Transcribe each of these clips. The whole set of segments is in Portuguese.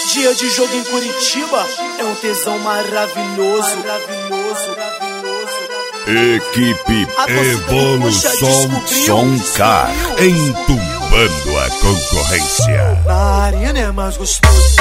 Dia de jogo em Curitiba é um tesão maravilhoso. Equipe Evolução Soncar, entubando a concorrência. Na arena é mais gostoso.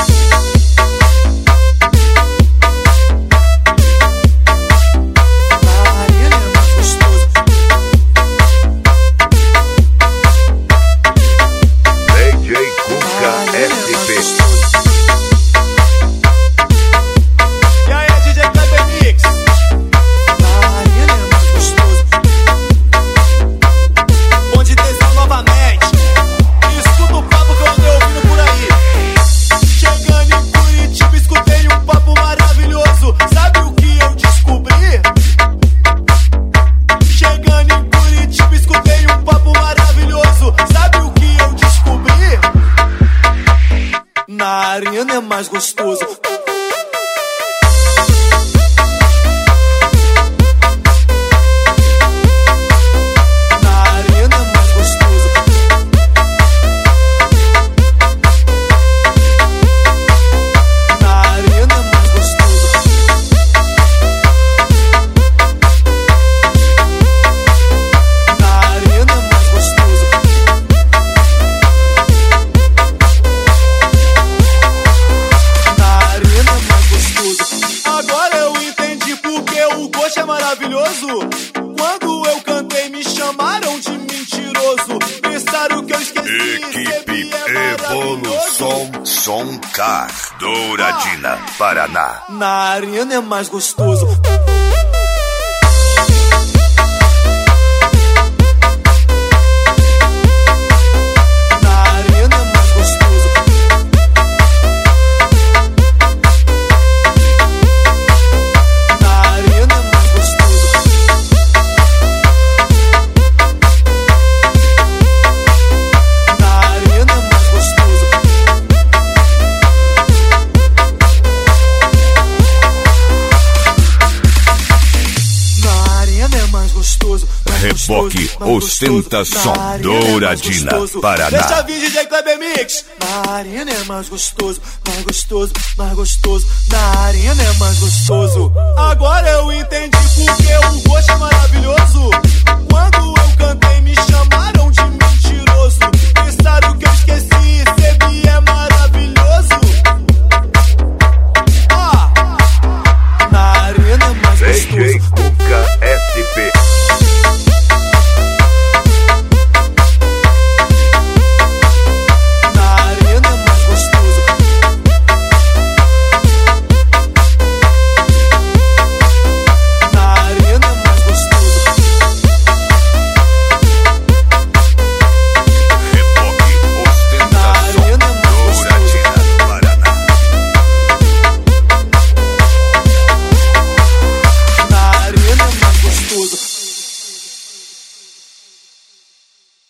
Na arena é mais gostoso. É maravilhoso. Quando eu cantei me chamaram de mentiroso. Pensaram que eu esqueci. Equipe Evolução Soncar, Douradina, Paraná. Na arena é mais gostoso. Reboque ostentação Douradina, Paraná. Deixa vir DJ Kleber Mix. Na arena é mais gostoso, mais gostoso, mais gostoso. Na arena é mais gostoso. Agora eu entendi porque o gosto é maravilhoso. Quando eu cantei me chamaram